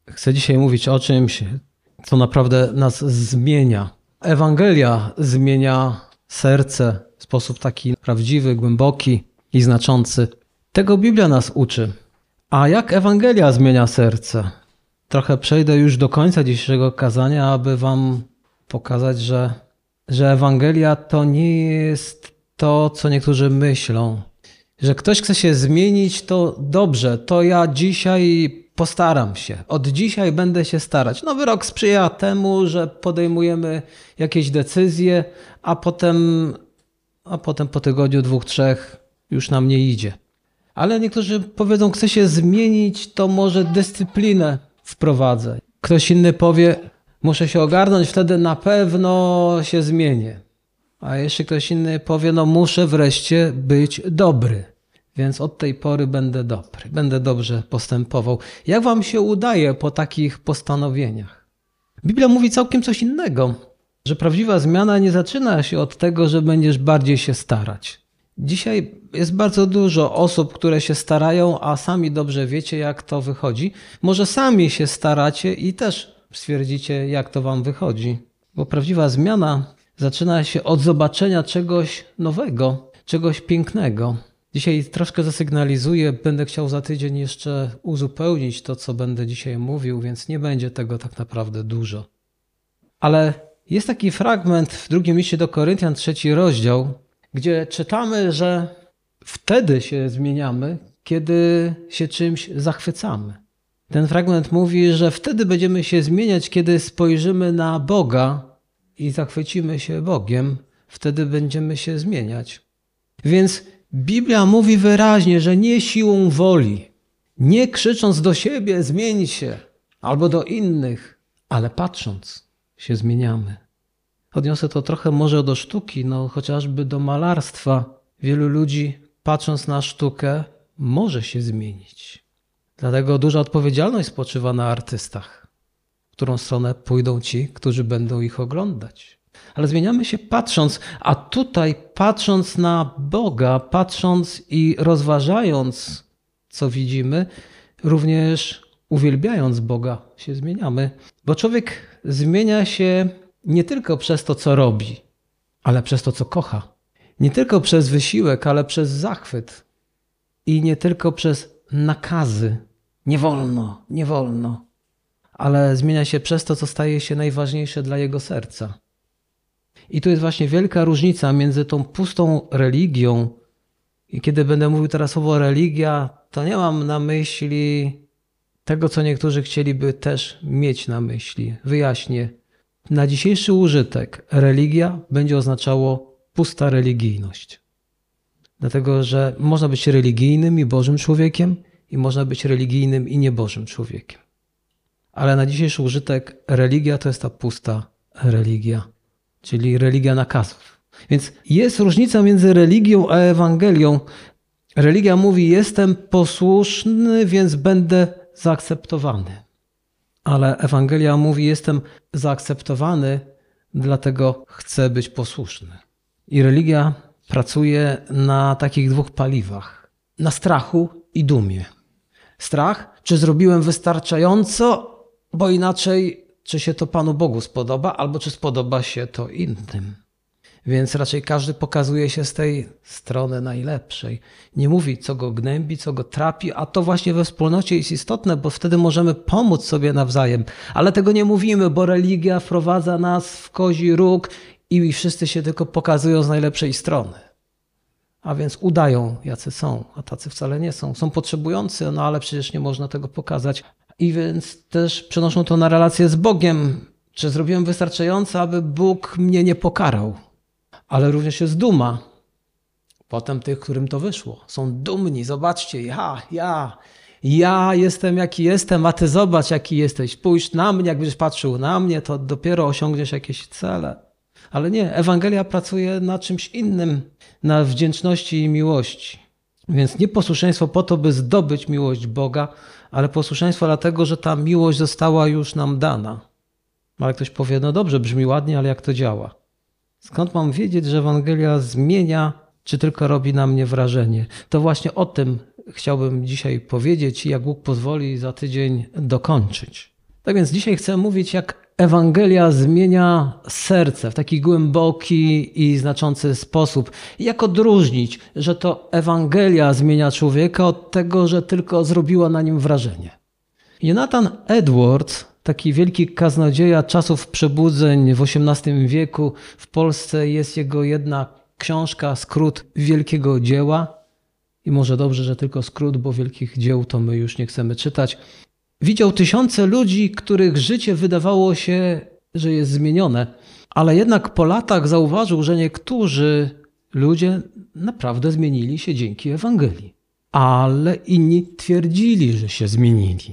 Chcę dzisiaj mówić o czymś, co naprawdę nas zmienia. Ewangelia zmienia serce w sposób taki prawdziwy, głęboki i znaczący. Tego Biblia nas uczy. A jak Ewangelia zmienia serce? Trochę przejdę już do końca dzisiejszego kazania, aby wam pokazać, że Ewangelia to nie jest to, co niektórzy myślą. Że ktoś chce się zmienić, to dobrze, to ja dzisiaj postaram się. Od dzisiaj będę się starać. Nowy rok sprzyja temu, że podejmujemy jakieś decyzje, a potem po tygodniu, 2, 3 już nam nie idzie. Ale niektórzy powiedzą, chcę się zmienić, to może dyscyplinę wprowadzę. Ktoś inny powie, muszę się ogarnąć, wtedy na pewno się zmienię. A jeszcze ktoś inny powie, muszę wreszcie być dobry. Więc od tej pory będę dobry, będę dobrze postępował. Jak wam się udaje po takich postanowieniach? Biblia mówi całkiem coś innego, że prawdziwa zmiana nie zaczyna się od tego, że będziesz bardziej się starać. Dzisiaj jest bardzo dużo osób, które się starają, a sami dobrze wiecie, jak to wychodzi. Może sami się staracie i też stwierdzicie, jak to wam wychodzi. Bo prawdziwa zmiana zaczyna się od zobaczenia czegoś nowego, czegoś pięknego. Dzisiaj troszkę zasygnalizuję, będę chciał za tydzień jeszcze uzupełnić to, co będę dzisiaj mówił, więc nie będzie tego tak naprawdę dużo. Ale jest taki fragment w 2 liście do Koryntian, 3 rozdział, gdzie czytamy, że wtedy się zmieniamy, kiedy się czymś zachwycamy. Ten fragment mówi, że wtedy będziemy się zmieniać, kiedy spojrzymy na Boga i zachwycimy się Bogiem, wtedy będziemy się zmieniać. Więc Biblia mówi wyraźnie, że nie siłą woli, nie krzycząc do siebie zmień się, albo do innych, ale patrząc się zmieniamy. Odniosę to trochę może do sztuki, chociażby do malarstwa. Wielu ludzi patrząc na sztukę może się zmienić. Dlatego duża odpowiedzialność spoczywa na artystach, w którą stronę pójdą ci, którzy będą ich oglądać. Ale zmieniamy się patrząc, a tutaj patrząc na Boga, patrząc i rozważając, co widzimy, również uwielbiając Boga się zmieniamy. Bo człowiek zmienia się nie tylko przez to, co robi, ale przez to, co kocha. Nie tylko przez wysiłek, ale przez zachwyt. I nie tylko przez nakazy. Nie wolno, nie wolno. Ale zmienia się przez to, co staje się najważniejsze dla jego serca. I tu jest właśnie wielka różnica między tą pustą religią i kiedy będę mówił teraz słowo religia, to nie mam na myśli tego, co niektórzy chcieliby też mieć na myśli. Wyjaśnię. Na dzisiejszy użytek religia będzie oznaczało pusta religijność. Dlatego, że można być religijnym i Bożym człowiekiem i można być religijnym i niebożym człowiekiem. Ale na dzisiejszy użytek religia to jest ta pusta religia. Czyli religia nakazów. Więc jest różnica między religią a Ewangelią. Religia mówi, jestem posłuszny, więc będę zaakceptowany. Ale Ewangelia mówi, jestem zaakceptowany, dlatego chcę być posłuszny. I religia pracuje na takich 2 paliwach. Na strachu i dumie. Strach, czy zrobiłem wystarczająco, bo inaczej czy się to Panu Bogu spodoba, albo czy spodoba się to innym. Więc raczej każdy pokazuje się z tej strony najlepszej. Nie mówi, co go gnębi, co go trapi, a to właśnie we wspólnocie jest istotne, bo wtedy możemy pomóc sobie nawzajem. Ale tego nie mówimy, bo religia wprowadza nas w kozi róg i wszyscy się tylko pokazują z najlepszej strony. A więc udają, jacy są, a tacy wcale nie są. Są potrzebujący, ale przecież nie można tego pokazać. I więc też przenoszą to na relacje z Bogiem. Czy zrobiłem wystarczająco, aby Bóg mnie nie pokarał? Ale również jest duma. Potem tych, którym to wyszło. Są dumni. Zobaczcie, ja jestem jaki jestem, a ty zobacz jaki jesteś. Spójrz na mnie, jak będziesz patrzył na mnie, to dopiero osiągniesz jakieś cele. Ale nie, Ewangelia pracuje na czymś innym, na wdzięczności i miłości. Więc nie posłuszeństwo po to, by zdobyć miłość Boga, ale posłuszeństwo dlatego, że ta miłość została już nam dana. Ale ktoś powie, dobrze, brzmi ładnie, ale jak to działa? Skąd mam wiedzieć, że Ewangelia zmienia, czy tylko robi na mnie wrażenie? To właśnie o tym chciałbym dzisiaj powiedzieć i jak Bóg pozwoli za tydzień dokończyć. Tak więc dzisiaj chcę mówić, jak Ewangelia zmienia serce w taki głęboki i znaczący sposób. I jak odróżnić, że to Ewangelia zmienia człowieka od tego, że tylko zrobiła na nim wrażenie. Jonathan Edwards, taki wielki kaznodzieja czasów przebudzeń w XVIII wieku, w Polsce jest jego jedna książka, skrót wielkiego dzieła. I może dobrze, że tylko skrót, bo wielkich dzieł to my już nie chcemy czytać. Widział tysiące ludzi, których życie wydawało się, że jest zmienione, ale jednak po latach zauważył, że niektórzy ludzie naprawdę zmienili się dzięki Ewangelii, ale inni twierdzili, że się zmienili.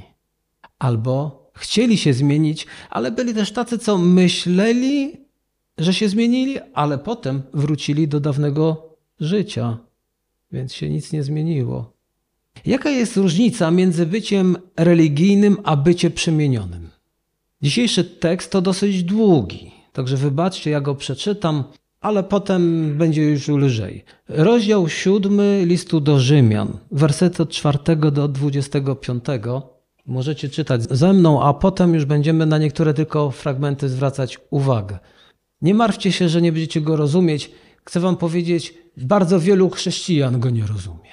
Albo chcieli się zmienić, ale byli też tacy, co myśleli, że się zmienili, ale potem wrócili do dawnego życia, więc się nic nie zmieniło. Jaka jest różnica między byciem religijnym a byciem przemienionym? Dzisiejszy tekst to dosyć długi, także wybaczcie, ja go przeczytam, ale potem będzie już lżej. Rozdział 7 listu do Rzymian, wersety od 4 do 25. Możecie czytać ze mną, a potem już będziemy na niektóre tylko fragmenty zwracać uwagę. Nie martwcie się, że nie będziecie go rozumieć. Chcę wam powiedzieć, bardzo wielu chrześcijan go nie rozumie.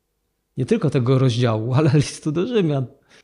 Nie tylko tego rozdziału, ale listu do Rzymian.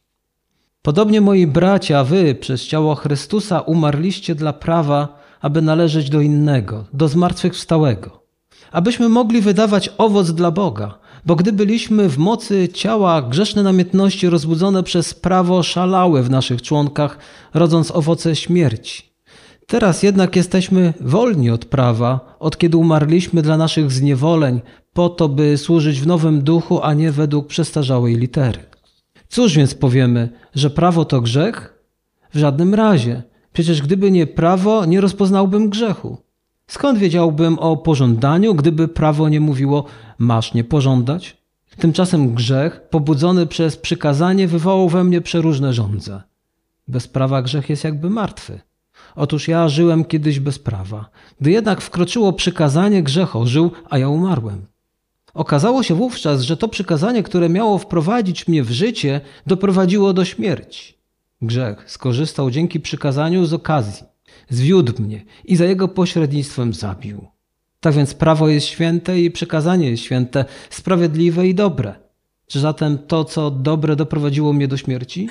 Podobnie, moi bracia, wy przez ciało Chrystusa umarliście dla prawa, aby należeć do innego, do zmartwychwstałego. Abyśmy mogli wydawać owoc dla Boga, bo gdy byliśmy w mocy ciała, grzeszne namiętności rozbudzone przez prawo szalały w naszych członkach, rodząc owoce śmierci. Teraz jednak jesteśmy wolni od prawa, od kiedy umarliśmy dla naszych zniewoleń, po to, by służyć w nowym duchu, a nie według przestarzałej litery. Cóż więc powiemy, że prawo to grzech? W żadnym razie. Przecież gdyby nie prawo, nie rozpoznałbym grzechu. Skąd wiedziałbym o pożądaniu, gdyby prawo nie mówiło masz nie pożądać? Tymczasem grzech, pobudzony przez przykazanie, wywołał we mnie przeróżne żądze. Bez prawa grzech jest jakby martwy. Otóż ja żyłem kiedyś bez prawa. Gdy jednak wkroczyło przykazanie, grzech ożył, a ja umarłem. Okazało się wówczas, że to przykazanie, które miało wprowadzić mnie w życie, doprowadziło do śmierci. Grzech skorzystał dzięki przykazaniu z okazji. Zwiódł mnie i za jego pośrednictwem zabił. Tak więc prawo jest święte i przykazanie jest święte, sprawiedliwe i dobre. Czy zatem to, co dobre, doprowadziło mnie do śmierci?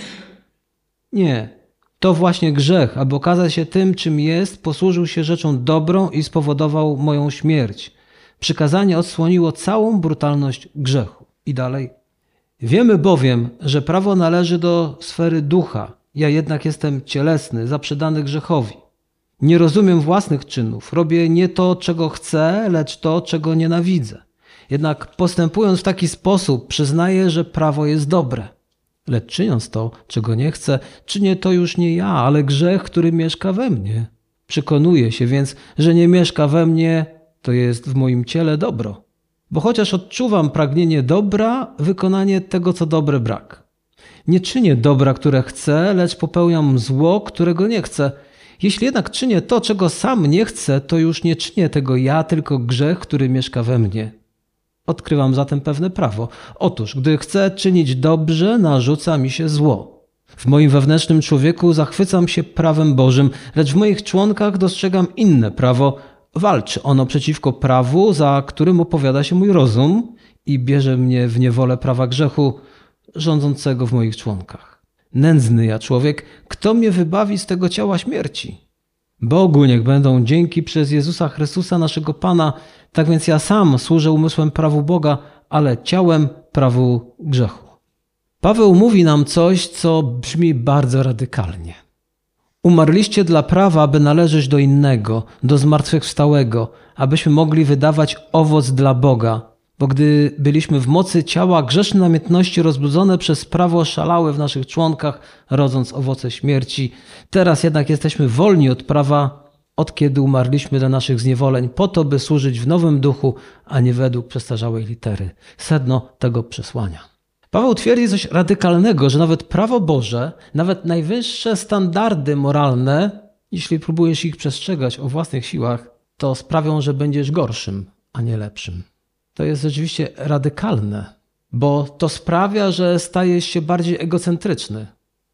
Nie. To właśnie grzech, aby okazać się tym, czym jest, posłużył się rzeczą dobrą i spowodował moją śmierć. Przykazanie odsłoniło całą brutalność grzechu. I dalej. Wiemy bowiem, że prawo należy do sfery ducha. Ja jednak jestem cielesny, zaprzedany grzechowi. Nie rozumiem własnych czynów. Robię nie to, czego chcę, lecz to, czego nienawidzę. Jednak postępując w taki sposób, przyznaję, że prawo jest dobre. Lecz czyniąc to, czego nie chcę, czynię to już nie ja, ale grzech, który mieszka we mnie. Przekonuję się więc, że nie mieszka we mnie, to jest w moim ciele dobro. Bo chociaż odczuwam pragnienie dobra, wykonanie tego, co dobre, brak. Nie czynię dobra, które chcę, lecz popełniam zło, którego nie chcę. Jeśli jednak czynię to, czego sam nie chcę, to już nie czynię tego ja, tylko grzech, który mieszka we mnie. Odkrywam zatem pewne prawo. Otóż, gdy chcę czynić dobrze, narzuca mi się zło. W moim wewnętrznym człowieku zachwycam się prawem Bożym, lecz w moich członkach dostrzegam inne prawo. Walczy ono przeciwko prawu, za którym opowiada się mój rozum i bierze mnie w niewolę prawa grzechu rządzącego w moich członkach. Nędzny ja człowiek, kto mnie wybawi z tego ciała śmierci? Bogu niech będą dzięki przez Jezusa Chrystusa naszego Pana. Tak więc ja sam służę umysłem prawu Boga, ale ciałem prawu grzechu. Paweł mówi nam coś, co brzmi bardzo radykalnie. Umarliście dla prawa, aby należeć do innego, do zmartwychwstałego, abyśmy mogli wydawać owoc dla Boga. Bo gdy byliśmy w mocy ciała, grzeszne namiętności rozbudzone przez prawo szalały w naszych członkach, rodząc owoce śmierci. Teraz jednak jesteśmy wolni od prawa, od kiedy umarliśmy dla naszych zniewoleń, po to, by służyć w nowym duchu, a nie według przestarzałej litery. Sedno tego przesłania. Paweł twierdzi coś radykalnego, że nawet prawo Boże, nawet najwyższe standardy moralne, jeśli próbujesz ich przestrzegać o własnych siłach, to sprawią, że będziesz gorszym, a nie lepszym. To jest rzeczywiście radykalne, bo to sprawia, że stajesz się bardziej egocentryczny.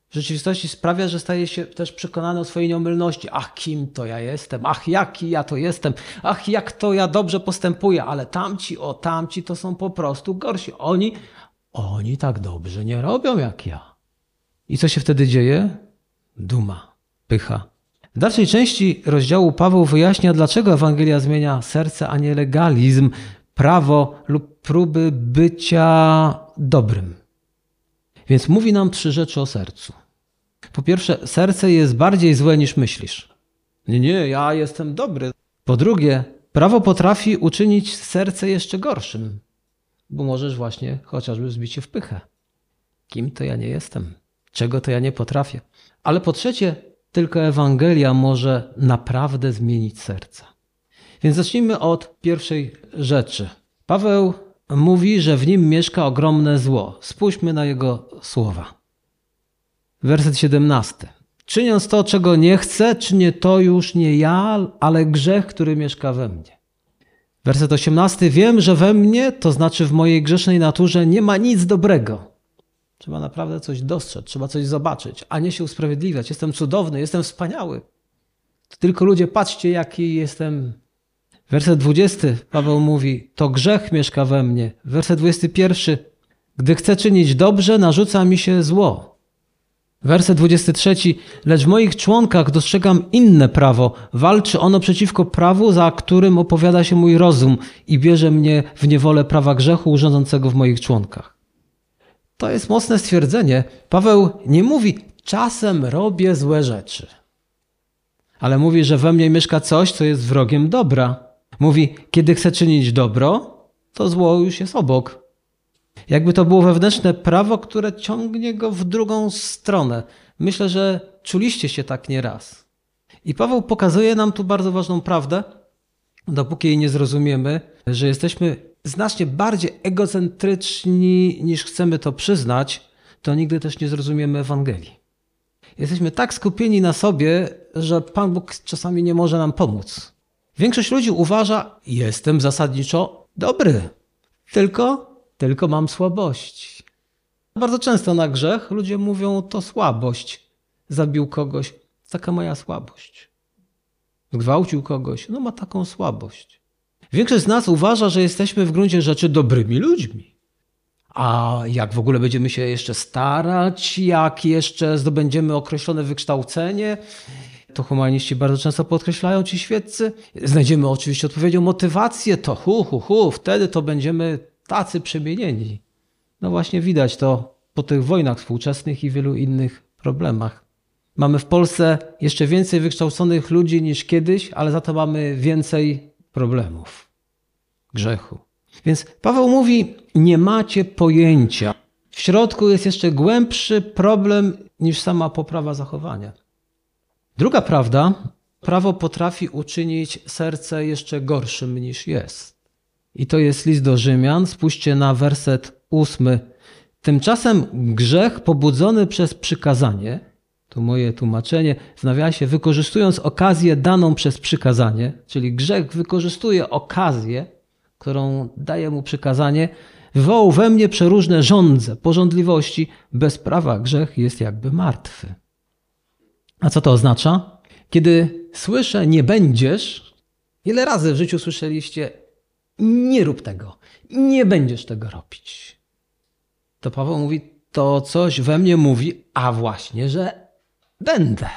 w rzeczywistości sprawia, że staje się też przekonany o swojej nieomylności. Ach, kim to ja jestem? Ach, jaki ja to jestem? Ach, jak to ja dobrze postępuję? Ale tamci to są po prostu gorsi. Oni tak dobrze nie robią jak ja. I co się wtedy dzieje? Duma, pycha. W dalszej części rozdziału Paweł wyjaśnia, dlaczego Ewangelia zmienia serce, a nie legalizm, prawo lub próby bycia dobrym. Więc mówi nam 3 rzeczy o sercu. Po pierwsze, serce jest bardziej złe niż myślisz. Nie, ja jestem dobry. Po drugie, prawo potrafi uczynić serce jeszcze gorszym, bo możesz właśnie chociażby zbić się w pychę. Kim to ja nie jestem? Czego to ja nie potrafię? Ale po trzecie, tylko Ewangelia może naprawdę zmienić serce. Więc zacznijmy od pierwszej rzeczy. Paweł mówi, że w nim mieszka ogromne zło. Spójrzmy na jego słowa. Werset 17. Czyniąc to, czego nie chcę, czynię to już nie ja, ale grzech, który mieszka we mnie. Werset 18. Wiem, że we mnie, to znaczy w mojej grzesznej naturze, nie ma nic dobrego. Trzeba naprawdę coś dostrzec, trzeba coś zobaczyć, a nie się usprawiedliwiać. Jestem cudowny, jestem wspaniały. Tylko ludzie, patrzcie, jaki jestem. Werset 20, Paweł mówi, to grzech mieszka we mnie. Werset 21, gdy chcę czynić dobrze, narzuca mi się zło. Werset 23, lecz w moich członkach dostrzegam inne prawo. Walczy ono przeciwko prawu, za którym opowiada się mój rozum i bierze mnie w niewolę prawa grzechu urządzącego w moich członkach. To jest mocne stwierdzenie. Paweł nie mówi, czasem robię złe rzeczy. Ale mówi, że we mnie mieszka coś, co jest wrogiem dobra. Mówi, kiedy chcę czynić dobro, to zło już jest obok. Jakby to było wewnętrzne prawo, które ciągnie go w drugą stronę. Myślę, że czuliście się tak nieraz. I Paweł pokazuje nam tu bardzo ważną prawdę, dopóki jej nie zrozumiemy, że jesteśmy znacznie bardziej egocentryczni niż chcemy to przyznać, to nigdy też nie zrozumiemy Ewangelii. Jesteśmy tak skupieni na sobie, że Pan Bóg czasami nie może nam pomóc. Większość ludzi uważa, jestem zasadniczo dobry, tylko mam słabości. Bardzo często na grzech ludzie mówią, to słabość. Zabił kogoś, taka moja słabość. Zgwałcił kogoś, no ma taką słabość. Większość z nas uważa, że jesteśmy w gruncie rzeczy dobrymi ludźmi. A jak w ogóle będziemy się jeszcze starać, jak jeszcze zdobędziemy określone wykształcenie, to humaniści bardzo często podkreślają, ci świeccy, znajdziemy oczywiście odpowiednią motywację, to wtedy to będziemy tacy przemienieni. No właśnie widać to po tych wojnach współczesnych i wielu innych problemach. Mamy w Polsce jeszcze więcej wykształconych ludzi niż kiedyś, ale za to mamy więcej problemów, grzechu. Więc Paweł mówi, nie macie pojęcia. W środku jest jeszcze głębszy problem niż sama poprawa zachowania. Druga prawda, prawo potrafi uczynić serce jeszcze gorszym niż jest. I to jest list do Rzymian. Spójrzcie na werset 8. Tymczasem grzech pobudzony przez przykazanie, to moje tłumaczenie, w nawiasie, wykorzystując okazję daną przez przykazanie, czyli grzech wykorzystuje okazję, którą daje mu przykazanie, wywołał we mnie przeróżne żądze, pożądliwości. Bez prawa grzech jest jakby martwy. A co to oznacza? Kiedy słyszę nie będziesz, ile razy w życiu słyszeliście nie rób tego, nie będziesz tego robić. To Paweł mówi, to coś we mnie mówi, a właśnie, że będę.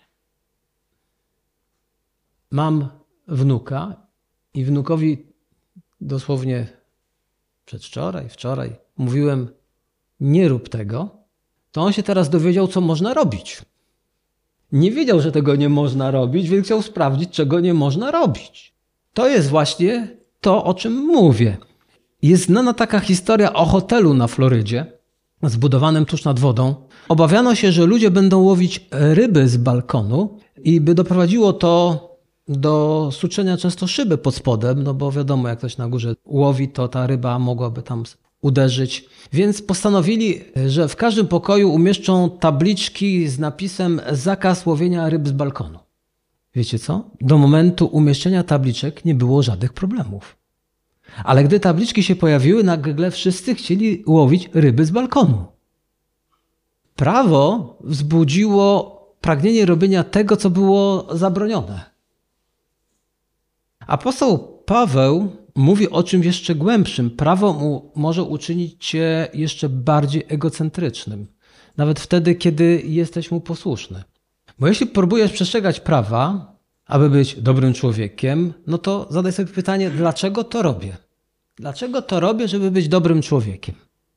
Mam wnuka i wnukowi dosłownie wczoraj mówiłem nie rób tego, to on się teraz dowiedział, co można robić. Nie wiedział, że tego nie można robić, więc chciał sprawdzić, czego nie można robić. To jest właśnie to, o czym mówię. Jest znana taka historia o hotelu na Florydzie, zbudowanym tuż nad wodą. Obawiano się, że ludzie będą łowić ryby z balkonu i by doprowadziło to do stuczenia często szyby pod spodem, no bo wiadomo, jak ktoś na górze łowi, to ta ryba mogłaby tam uderzyć. Więc postanowili, że w każdym pokoju umieszczą tabliczki z napisem zakaz łowienia ryb z balkonu. Wiecie co? Do momentu umieszczenia tabliczek nie było żadnych problemów. Ale gdy tabliczki się pojawiły, nagle wszyscy chcieli łowić ryby z balkonu. Prawo wzbudziło pragnienie robienia tego, co było zabronione. Apostoł Paweł mówi o czymś jeszcze głębszym. Prawo może uczynić cię jeszcze bardziej egocentrycznym. Nawet wtedy, kiedy jesteś mu posłuszny. Bo jeśli próbujesz przestrzegać prawa, aby być dobrym człowiekiem, no to zadaj sobie pytanie, dlaczego to robię? Dlaczego to robię, żeby być dobrym człowiekiem?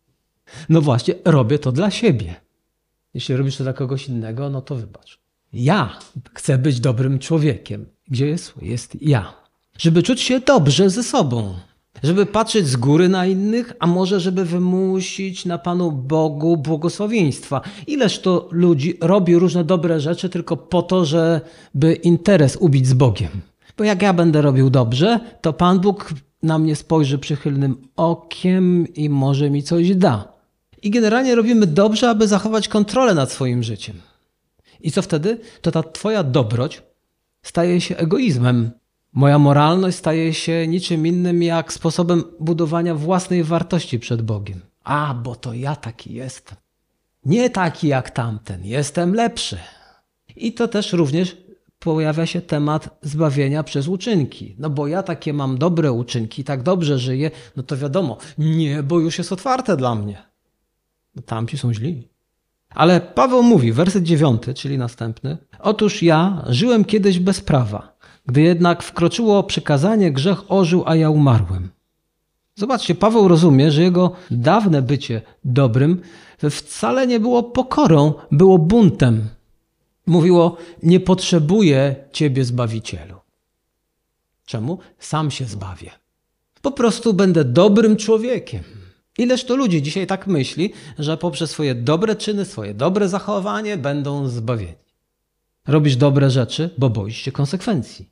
No właśnie, robię to dla siebie. Jeśli robisz to dla kogoś innego, no to wybacz. Ja chcę być dobrym człowiekiem. Gdzie jest? Jest ja. Żeby czuć się dobrze ze sobą. Żeby patrzeć z góry na innych, a może żeby wymusić na Panu Bogu błogosławieństwa. Ileż to ludzi robi różne dobre rzeczy tylko po to, żeby interes ubić z Bogiem. Bo jak ja będę robił dobrze, to Pan Bóg na mnie spojrzy przychylnym okiem i może mi coś da. I generalnie robimy dobrze, aby zachować kontrolę nad swoim życiem. I co wtedy? To ta twoja dobroć staje się egoizmem. Moja moralność staje się niczym innym jak sposobem budowania własnej wartości przed Bogiem. A, bo to ja taki jestem. Nie taki jak tamten, jestem lepszy. I to też również pojawia się temat zbawienia przez uczynki. No bo ja takie mam dobre uczynki, tak dobrze żyję, no to wiadomo, niebo już jest otwarte dla mnie. No tamci są źli. Ale Paweł mówi, werset 9, czyli następny. Otóż ja żyłem kiedyś bez prawa. Gdy jednak wkroczyło przykazanie, grzech ożył, a ja umarłem. Zobaczcie, Paweł rozumie, że jego dawne bycie dobrym wcale nie było pokorą, było buntem. Mówiło, nie potrzebuję Ciebie, Zbawicielu. Czemu? Sam się zbawię. Po prostu będę dobrym człowiekiem. Ileż to ludzi dzisiaj tak myśli, że poprzez swoje dobre czyny, swoje dobre zachowanie będą zbawieni. Robisz dobre rzeczy, bo boisz się konsekwencji.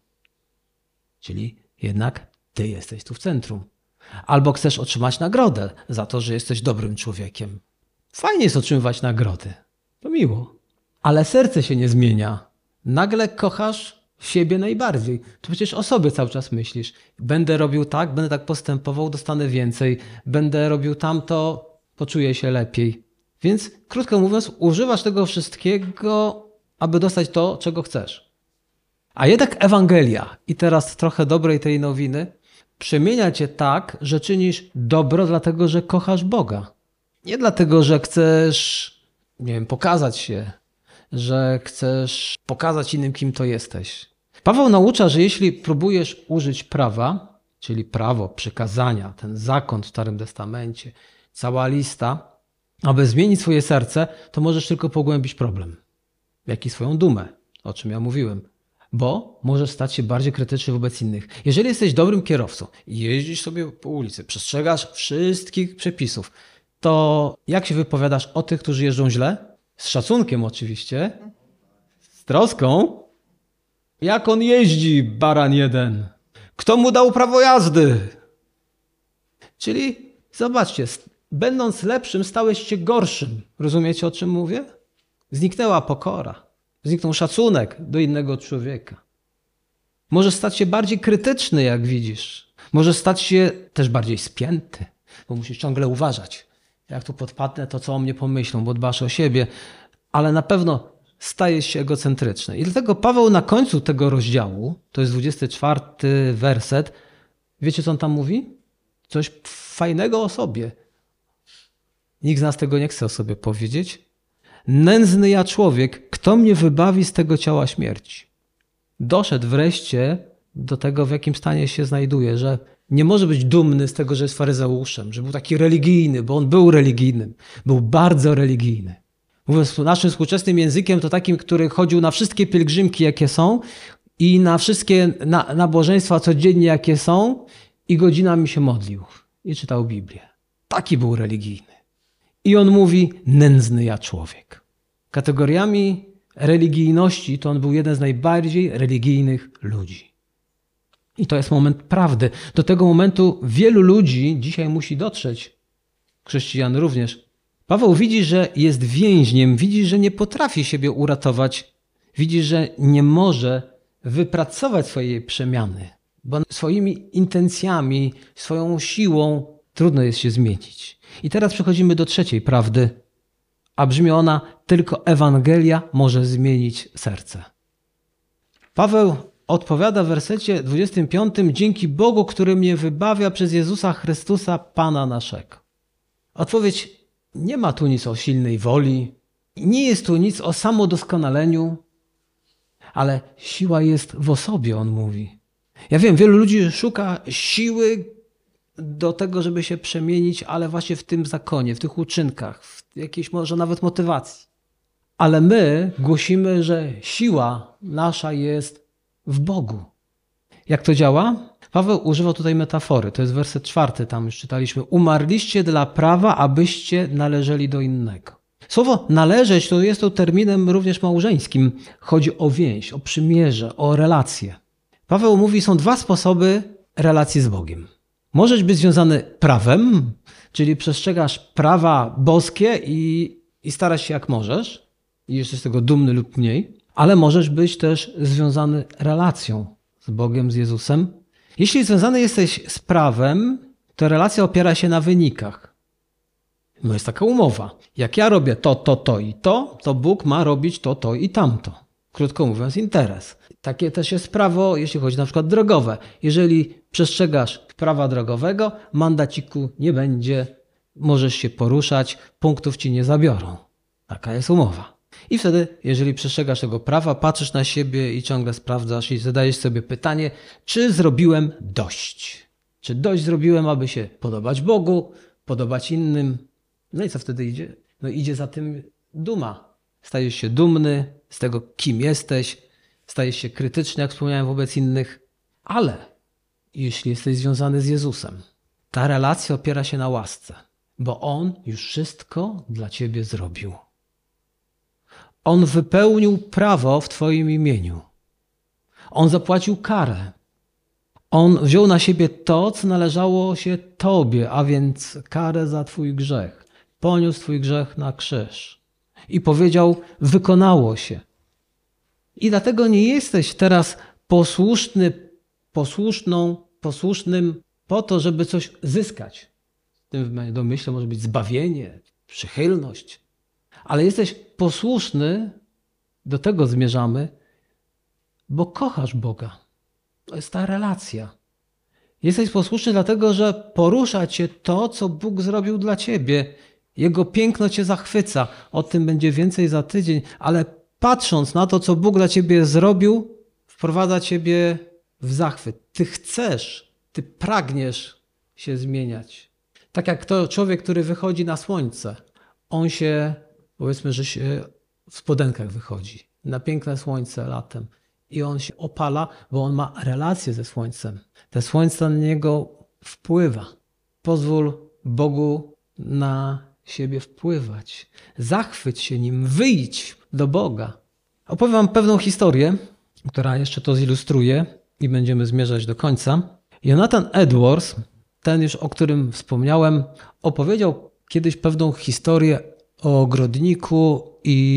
Czyli jednak ty jesteś tu w centrum. Albo chcesz otrzymać nagrodę za to, że jesteś dobrym człowiekiem. Fajnie jest otrzymywać nagrody. To miło. Ale serce się nie zmienia. Nagle kochasz siebie najbardziej. To przecież o sobie cały czas myślisz. Będę robił tak, będę tak postępował, dostanę więcej. Będę robił tamto, poczuję się lepiej. Więc krótko mówiąc, używasz tego wszystkiego, aby dostać to, czego chcesz. A jednak Ewangelia, i teraz trochę dobrej tej nowiny, przemienia cię tak, że czynisz dobro dlatego, że kochasz Boga. Nie dlatego, że chcesz, nie wiem, pokazać się, że chcesz pokazać innym, kim to jesteś. Paweł naucza, że jeśli próbujesz użyć prawa, czyli prawo, przykazania, ten zakon w Starym Testamencie, cała lista, aby zmienić swoje serce, to możesz tylko pogłębić problem. Jak i swoją dumę, o czym ja mówiłem. Bo możesz stać się bardziej krytyczny wobec innych. Jeżeli jesteś dobrym kierowcą i jeździsz sobie po ulicy, przestrzegasz wszystkich przepisów, to jak się wypowiadasz o tych, którzy jeżdżą źle? Z szacunkiem oczywiście, z troską. Jak on jeździ, baran jeden? Kto mu dał prawo jazdy? Czyli zobaczcie, będąc lepszym, stałeś się gorszym. Rozumiecie, o czym mówię? Zniknęła pokora. Zniknął szacunek do innego człowieka. Może stać się bardziej krytyczny, jak widzisz. Może stać się też bardziej spięty, bo musisz ciągle uważać. Jak tu podpadnę, to co o mnie pomyślą, bo dbasz o siebie. Ale na pewno stajesz się egocentryczny. I dlatego Paweł na końcu tego rozdziału, to jest 24 werset, wiecie co on tam mówi? Coś fajnego o sobie. Nikt z nas tego nie chce o sobie powiedzieć. Nędzny ja człowiek, kto mnie wybawi z tego ciała śmierci? Doszedł wreszcie do tego, w jakim stanie się znajduje, że nie może być dumny z tego, że jest faryzeuszem, że był taki religijny, bo on był religijnym, był bardzo religijny. Mówiąc naszym współczesnym językiem, to takim, który chodził na wszystkie pielgrzymki, jakie są i na wszystkie nabożeństwa codziennie, jakie są i godzinami się modlił i czytał Biblię. Taki był religijny. I on mówi, nędzny ja człowiek. Kategoriami religijności to on był jeden z najbardziej religijnych ludzi. I to jest moment prawdy. Do tego momentu wielu ludzi dzisiaj musi dotrzeć, chrześcijan również. Paweł widzi, że jest więźniem, widzi, że nie potrafi siebie uratować, widzi, że nie może wypracować swojej przemiany, bo swoimi intencjami, swoją siłą trudno jest się zmienić. I teraz przechodzimy do trzeciej prawdy, a brzmi ona: tylko Ewangelia może zmienić serce. Paweł odpowiada w wersecie 25: dzięki Bogu, który mnie wybawia przez Jezusa Chrystusa, Pana naszego. Odpowiedź: nie ma tu nic o silnej woli, nie jest tu nic o samodoskonaleniu, ale siła jest w osobie, on mówi. Ja wiem, wielu ludzi szuka siły do tego, żeby się przemienić, ale właśnie w tym zakonie, w tych uczynkach, w jakiejś może nawet motywacji. Ale my głosimy, że siła nasza jest w Bogu. Jak to działa? Paweł używa tutaj metafory. To jest werset 4, tam już czytaliśmy. Umarliście dla prawa, abyście należeli do innego. Słowo należeć to jest to terminem również małżeńskim. Chodzi o więź, o przymierze, o relacje. Paweł mówi, są dwa sposoby relacji z Bogiem. Możesz być związany prawem, czyli przestrzegasz prawa boskie i starasz się jak możesz i jesteś z tego dumny lub mniej, ale możesz być też związany relacją z Bogiem, z Jezusem. Jeśli związany jesteś z prawem, to relacja opiera się na wynikach. No jest taka umowa. Jak ja robię to i to Bóg ma robić to i tamto. Krótko mówiąc, interes. Takie też jest prawo, jeśli chodzi na przykład drogowe. Jeżeli przestrzegasz prawa drogowego, mandaciku nie będzie, możesz się poruszać, punktów ci nie zabiorą. Taka jest umowa. I wtedy, jeżeli przestrzegasz tego prawa, patrzysz na siebie i ciągle sprawdzasz i zadajesz sobie pytanie, czy zrobiłem dość? Czy dość zrobiłem, aby się podobać Bogu, podobać innym? No i co wtedy idzie? No idzie za tym duma. Stajesz się dumny z tego, kim jesteś, stajesz się krytyczny, jak wspomniałem, wobec innych. Ale jeśli jesteś związany z Jezusem, ta relacja opiera się na łasce, bo On już wszystko dla ciebie zrobił. On wypełnił prawo w twoim imieniu. On zapłacił karę. On wziął na siebie to, co należało się tobie, a więc karę za twój grzech. Poniósł twój grzech na krzyż. I powiedział, wykonało się. I dlatego nie jesteś teraz posłusznym po to, żeby coś zyskać. W tym domyśle może być zbawienie, przychylność. Ale jesteś posłuszny, do tego zmierzamy, bo kochasz Boga. To jest ta relacja. Jesteś posłuszny dlatego, że porusza cię to, co Bóg zrobił dla ciebie. Jego piękno cię zachwyca. O tym będzie więcej za tydzień, ale patrząc na to, co Bóg dla ciebie zrobił, wprowadza ciebie w zachwyt. Ty chcesz, ty pragniesz się zmieniać. Tak jak to człowiek, który wychodzi na słońce. On się, powiedzmy, że się w spodenkach wychodzi na piękne słońce latem i on się opala, bo on ma relację ze słońcem. Te słońce na niego wpływa. Pozwól Bogu na siebie wpływać. Zachwyć się nim, wyjdź do Boga. Opowiem wam pewną historię, która jeszcze to zilustruje i będziemy zmierzać do końca. Jonathan Edwards, ten już o którym wspomniałem, opowiedział kiedyś pewną historię o ogrodniku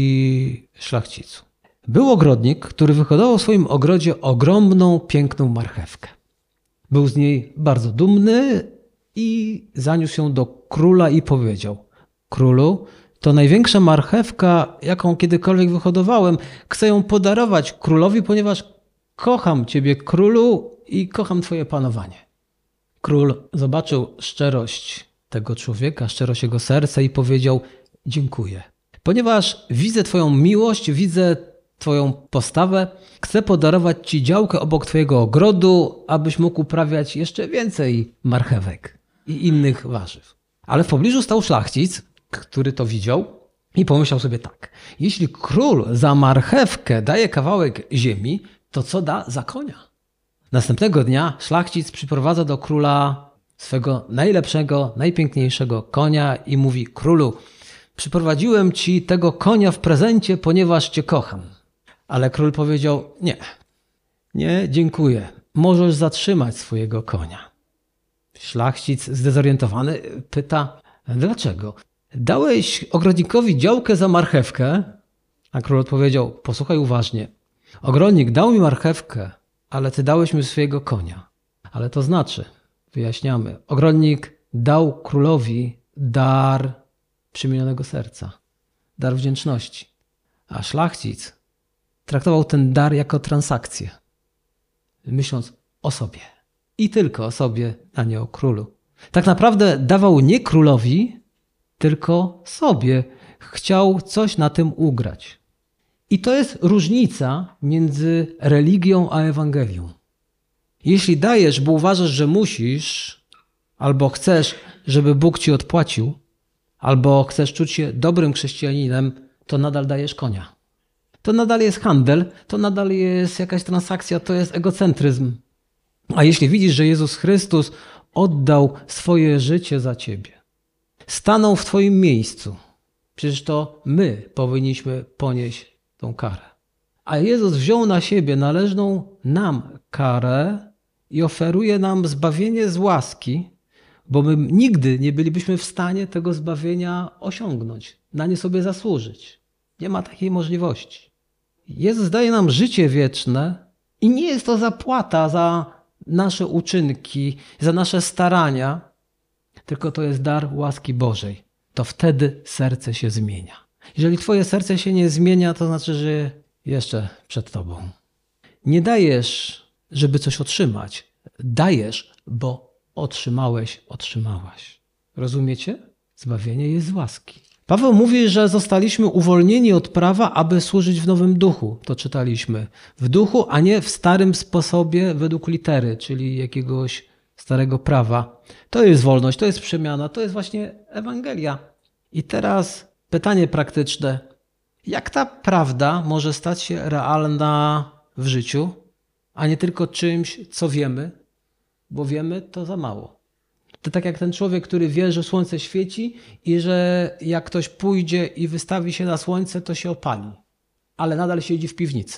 i szlachcicu. Był ogrodnik, który wyhodował w swoim ogrodzie ogromną, piękną marchewkę. Był z niej bardzo dumny i zaniósł ją do króla i powiedział: królu, to największa marchewka, jaką kiedykolwiek wyhodowałem. Chcę ją podarować królowi, ponieważ kocham ciebie, królu, i kocham twoje panowanie. Król zobaczył szczerość tego człowieka, szczerość jego serca i powiedział: dziękuję. Ponieważ widzę twoją miłość, widzę twoją postawę, chcę podarować ci działkę obok twojego ogrodu, abyś mógł uprawiać jeszcze więcej marchewek i innych warzyw. Ale w pobliżu stał szlachcic, który to widział i pomyślał sobie tak: jeśli król za marchewkę daje kawałek ziemi, to co da za konia? Następnego dnia szlachcic przyprowadza do króla swego najlepszego, najpiękniejszego konia i mówi: królu, przyprowadziłem ci tego konia w prezencie, ponieważ cię kocham. Ale król powiedział: nie, dziękuję. Możesz zatrzymać swojego konia. Szlachcic zdezorientowany pyta: dlaczego? Dałeś ogrodnikowi działkę za marchewkę? A król odpowiedział: posłuchaj uważnie. Ogrodnik dał mi marchewkę, ale ty dałeś mi swojego konia. Ale to znaczy, wyjaśniamy, ogrodnik dał królowi dar przemienionego serca. dar wdzięczności. A szlachcic traktował ten dar jako transakcję, myśląc o sobie i tylko o sobie, a nie o królu. Tak naprawdę dawał nie królowi, tylko sobie. Chciał coś na tym ugrać. I to jest różnica między religią a Ewangelią. Jeśli dajesz, bo uważasz, że musisz, albo chcesz, żeby Bóg ci odpłacił, albo chcesz czuć się dobrym chrześcijaninem, to nadal dajesz konia. To nadal jest handel, to nadal jest jakaś transakcja, to jest egocentryzm. A jeśli widzisz, że Jezus Chrystus oddał swoje życie za ciebie, stanął w twoim miejscu, przecież to my powinniśmy ponieść tą karę. A Jezus wziął na siebie należną nam karę i oferuje nam zbawienie z łaski, bo my nigdy nie bylibyśmy w stanie tego zbawienia osiągnąć, na nie sobie zasłużyć. Nie ma takiej możliwości. Jezus daje nam życie wieczne i nie jest to zapłata za nasze uczynki, za nasze starania, tylko to jest dar łaski Bożej. To wtedy serce się zmienia. Jeżeli twoje serce się nie zmienia, to znaczy, że jeszcze przed tobą. Nie dajesz, żeby coś otrzymać. Dajesz, bo otrzymałaś. Rozumiecie? Zbawienie jest z łaski. Paweł mówi, że zostaliśmy uwolnieni od prawa, aby służyć w nowym duchu. To czytaliśmy. W duchu, a nie w starym sposobie według litery, czyli jakiegoś starego prawa. To jest wolność, to jest przemiana, to jest właśnie Ewangelia. I teraz pytanie praktyczne. Jak ta prawda może stać się realna w życiu, a nie tylko czymś, co wiemy, bo wiemy to za mało. To tak jak ten człowiek, który wie, że słońce świeci i że jak ktoś pójdzie i wystawi się na słońce, to się opali. Ale nadal siedzi w piwnicy.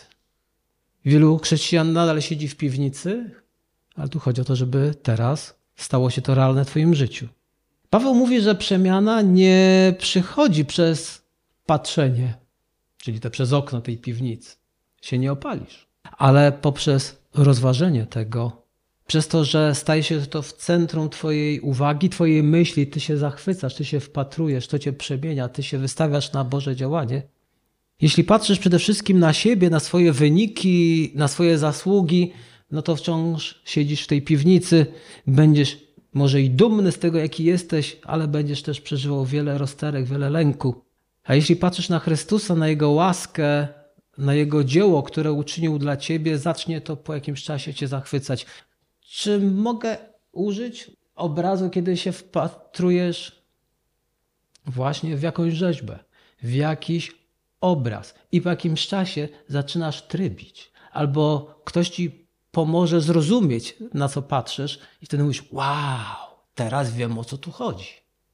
Wielu chrześcijan nadal siedzi w piwnicy, ale tu chodzi o to, żeby teraz stało się to realne w twoim życiu. Paweł mówi, że przemiana nie przychodzi przez patrzenie, czyli przez okno tej piwnicy. Się nie opalisz. Ale poprzez rozważenie tego, przez to, że staje się to w centrum twojej uwagi, twojej myśli, ty się zachwycasz, ty się wpatrujesz, to cię przemienia, ty się wystawiasz na Boże działanie. Jeśli patrzysz przede wszystkim na siebie, na swoje wyniki, na swoje zasługi, no to wciąż siedzisz w tej piwnicy, będziesz może i dumny z tego, jaki jesteś, ale będziesz też przeżywał wiele rozterek, wiele lęku. A jeśli patrzysz na Chrystusa, na Jego łaskę, na Jego dzieło, które uczynił dla ciebie, zacznie to po jakimś czasie cię zachwycać. Czy mogę użyć obrazu, kiedy się wpatrujesz właśnie w jakąś rzeźbę, w jakiś obraz i po jakimś czasie zaczynasz trybić, albo ktoś ci pomoże zrozumieć, na co patrzysz i wtedy mówisz, wow, teraz wiem, o co tu chodzi.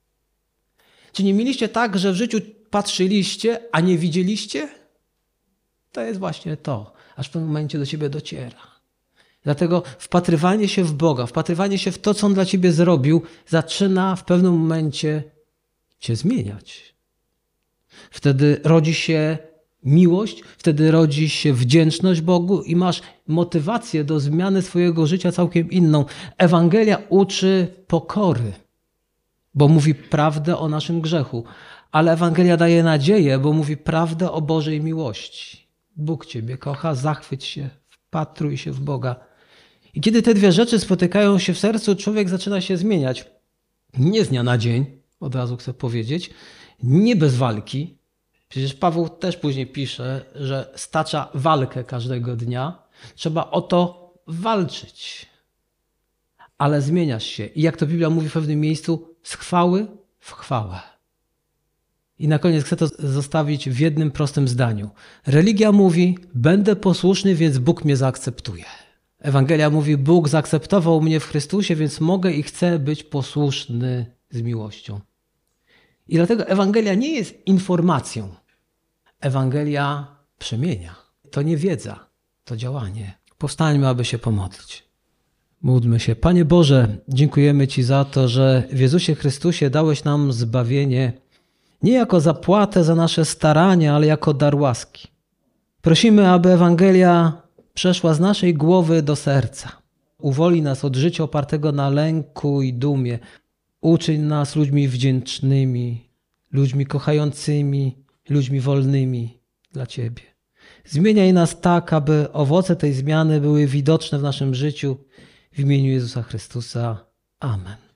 Czy nie mieliście tak, że w życiu patrzyliście, a nie widzieliście? To jest właśnie to, aż w pewnym momencie do ciebie dociera. Dlatego wpatrywanie się w Boga, wpatrywanie się w to, co On dla ciebie zrobił, zaczyna w pewnym momencie cię zmieniać. Wtedy rodzi się miłość, wtedy rodzi się wdzięczność Bogu i masz motywację do zmiany swojego życia całkiem inną. Ewangelia uczy pokory, bo mówi prawdę o naszym grzechu, ale Ewangelia daje nadzieję, bo mówi prawdę o Bożej miłości. Bóg ciebie kocha, zachwyć się, wpatruj się w Boga. I kiedy te dwie rzeczy spotykają się w sercu, człowiek zaczyna się zmieniać. Nie z dnia na dzień, od razu chcę powiedzieć, nie bez walki. Przecież Paweł też później pisze, że stacza walkę każdego dnia. Trzeba o to walczyć. Ale zmieniasz się. I jak to Biblia mówi w pewnym miejscu, z chwały w chwałę. I na koniec chcę to zostawić w jednym prostym zdaniu. Religia mówi, będę posłuszny, więc Bóg mnie zaakceptuje. Ewangelia mówi, Bóg zaakceptował mnie w Chrystusie, więc mogę i chcę być posłuszny z miłością. I dlatego Ewangelia nie jest informacją. Ewangelia przemienia. To nie wiedza, to działanie. Powstańmy, aby się pomodlić. Módlmy się. Panie Boże, dziękujemy Ci za to, że w Jezusie Chrystusie dałeś nam zbawienie nie jako zapłatę za nasze starania, ale jako dar łaski. Prosimy, aby Ewangelia przeszła z naszej głowy do serca. Uwolni nas od życia opartego na lęku i dumie. Uczyń nas ludźmi wdzięcznymi, ludźmi kochającymi, ludźmi wolnymi dla Ciebie. Zmieniaj nas tak, aby owoce tej zmiany były widoczne w naszym życiu. W imieniu Jezusa Chrystusa. Amen.